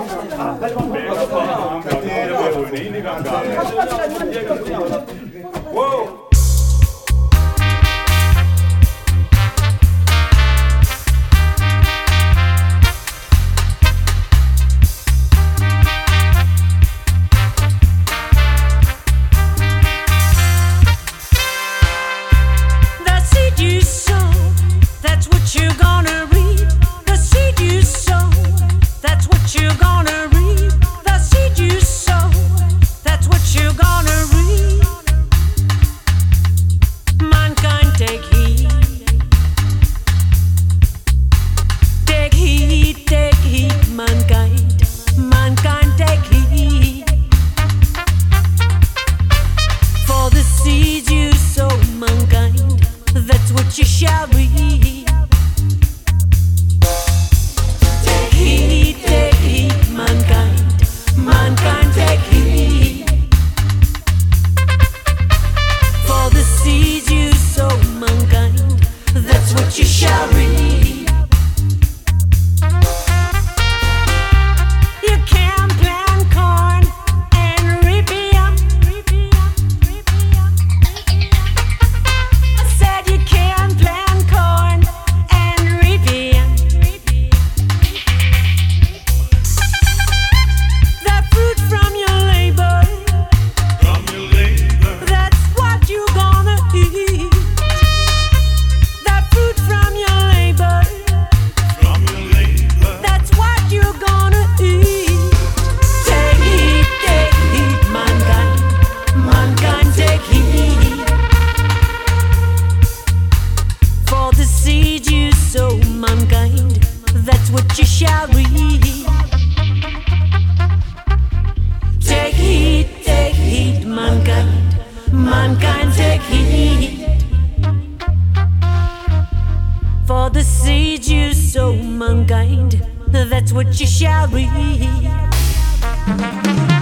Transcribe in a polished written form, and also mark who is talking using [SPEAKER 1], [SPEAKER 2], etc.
[SPEAKER 1] Whoa!
[SPEAKER 2] You shall reap. Take heed, mankind, mankind, take heed. For the seeds you sow, mankind, that's what you shall reap. You can plant corn and reap yam. I said you can plant corn and reap yam. That fruit from your labor, that's what you gonna eat. That fruit from your labor, that's what you gonna eat. Take heed, mankind, mankind, take heed. For the seed you sow, mankind, that's what you shall reap. Take heed, mankind, mankind, take heed. For the seed you sow, mankind, that's what you shall reap.